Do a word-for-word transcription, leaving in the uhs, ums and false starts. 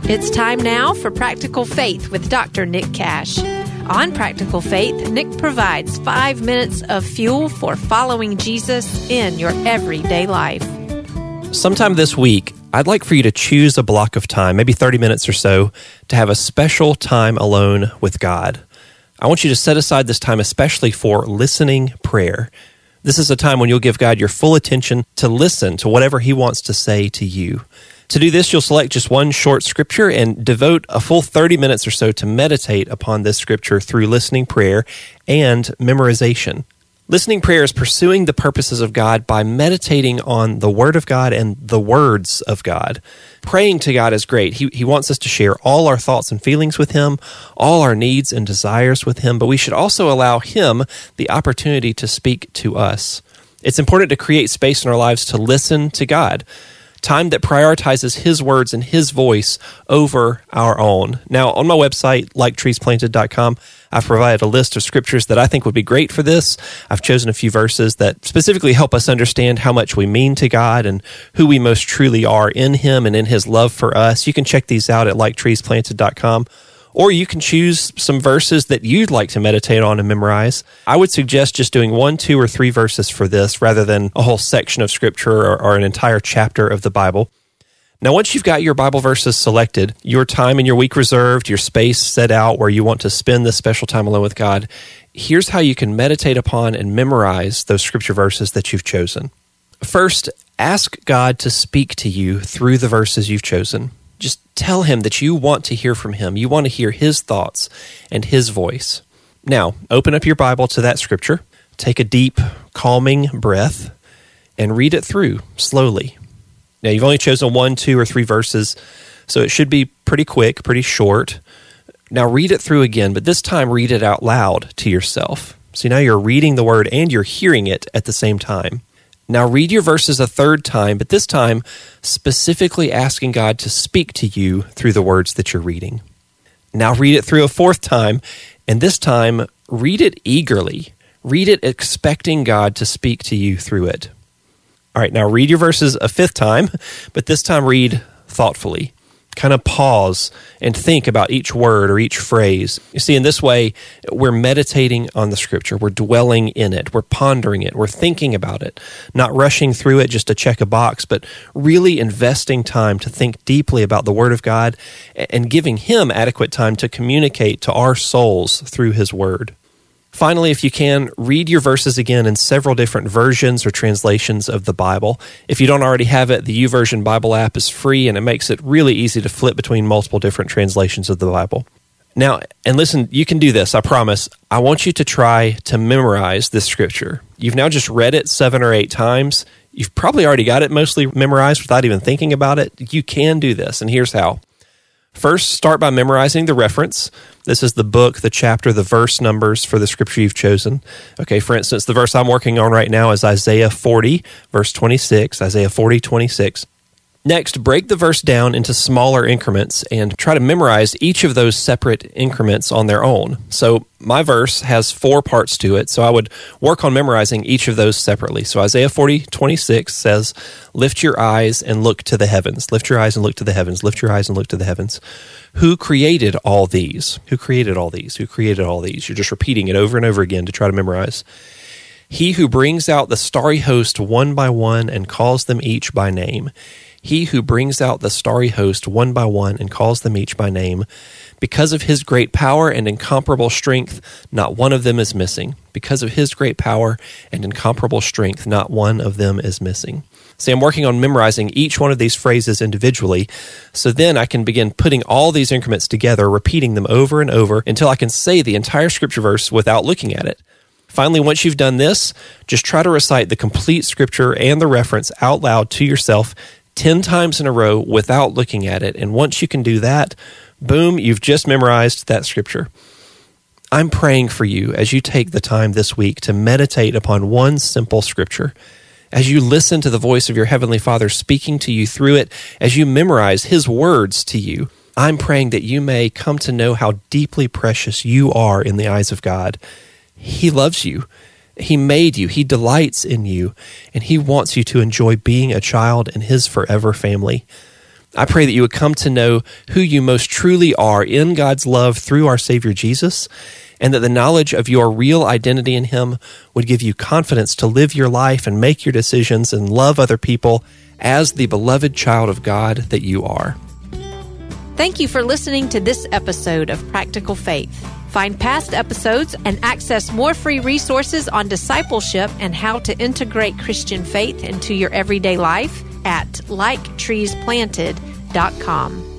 It's time now for Practical Faith with Doctor Nick Cash. On Practical Faith, Nick provides five minutes of fuel for following Jesus in your everyday life. Sometime this week, I'd like for you to choose a block of time, maybe thirty minutes or so, to have a special time alone with God. I want you to set aside this time especially for listening prayer. This is a time when you'll give God your full attention to listen to whatever He wants to say to you. To do this, you'll select just one short scripture and devote a full thirty minutes or so to meditate upon this scripture through listening prayer and memorization. Listening prayer is pursuing the purposes of God by meditating on the Word of God and the words of God. Praying to God is great. He, he wants us to share all our thoughts and feelings with Him, all our needs and desires with Him, but we should also allow Him the opportunity to speak to us. It's important to create space in our lives to listen to God. Time that prioritizes His words and His voice over our own. Now, on my website, like trees planted dot com, I've provided a list of scriptures that I think would be great for this. I've chosen a few verses that specifically help us understand how much we mean to God and who we most truly are in Him and in His love for us. You can check these out at like trees planted dot com. Or you can choose some verses that you'd like to meditate on and memorize. I would suggest just doing one, two, or three verses for this rather than a whole section of Scripture or, or an entire chapter of the Bible. Now, once you've got your Bible verses selected, your time in your week reserved, your space set out where you want to spend this special time alone with God, here's how you can meditate upon and memorize those Scripture verses that you've chosen. First, ask God to speak to you through the verses you've chosen. Just tell Him that you want to hear from Him. You want to hear His thoughts and His voice. Now, open up your Bible to that scripture, take a deep, calming breath, and read it through slowly. Now, you've only chosen one, two, or three verses, so it should be pretty quick, pretty short. Now, read it through again, but this time read it out loud to yourself. So now you're reading the Word and you're hearing it at the same time. Now read your verses a third time, but this time specifically asking God to speak to you through the words that you're reading. Now read it through a fourth time, and this time read it eagerly. Read it expecting God to speak to you through it. All right, now read your verses a fifth time, but this time read thoughtfully. Kind of pause and think about each word or each phrase. You see, in this way, we're meditating on the Scripture. We're dwelling in it. We're pondering it. We're thinking about it. Not rushing through it just to check a box, but really investing time to think deeply about the Word of God and giving Him adequate time to communicate to our souls through His Word. Finally, if you can, read your verses again in several different versions or translations of the Bible. If you don't already have it, the YouVersion Bible app is free, and it makes it really easy to flip between multiple different translations of the Bible. Now, and listen, you can do this, I promise. I want you to try to memorize this scripture. You've now just read it seven or eight times. You've probably already got it mostly memorized without even thinking about it. You can do this, and here's how. First, start by memorizing the reference. This is the book, the chapter, the verse numbers for the scripture you've chosen. Okay, for instance, the verse I'm working on right now is Isaiah forty, verse twenty-six, Isaiah forty, twenty-six. Next, break the verse down into smaller increments and try to memorize each of those separate increments on their own. So my verse has four parts to it, so I would work on memorizing each of those separately. So Isaiah forty, twenty-six says, lift your eyes and look to the heavens. Lift your eyes and look to the heavens. Lift your eyes and look to the heavens. Who created all these? Who created all these? Who created all these? You're just repeating it over and over again to try to memorize. He who brings out the starry host one by one and calls them each by name. He who brings out the starry host one by one and calls them each by name. Because of His great power and incomparable strength, not one of them is missing. Because of His great power and incomparable strength, not one of them is missing. See, I'm working on memorizing each one of these phrases individually, so then I can begin putting all these increments together, repeating them over and over until I can say the entire scripture verse without looking at it. Finally, once you've done this, just try to recite the complete scripture and the reference out loud to yourself ten times in a row without looking at it. And once you can do that, boom, you've just memorized that scripture. I'm praying for you as you take the time this week to meditate upon one simple scripture. As you listen to the voice of your Heavenly Father speaking to you through it, as you memorize His words to you, I'm praying that you may come to know how deeply precious you are in the eyes of God. He loves you. He made you. He delights in you, and He wants you to enjoy being a child in His forever family. I pray that you would come to know who you most truly are in God's love through our Savior Jesus, and that the knowledge of your real identity in Him would give you confidence to live your life and make your decisions and love other people as the beloved child of God that you are. Thank you for listening to this episode of Practical Faith. Find past episodes and access more free resources on discipleship and how to integrate Christian faith into your everyday life at like trees planted dot com.